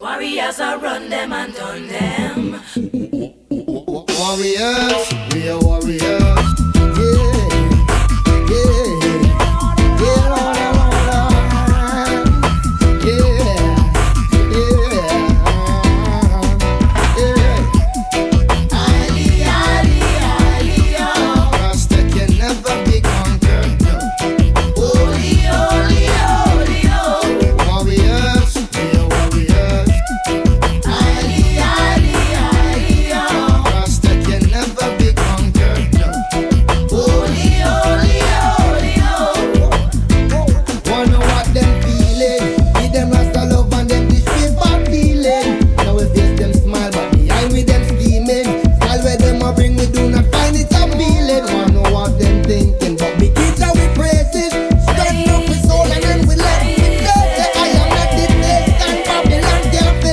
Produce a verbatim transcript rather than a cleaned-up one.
Warriors are run them and done them. Warriors, we are warriors.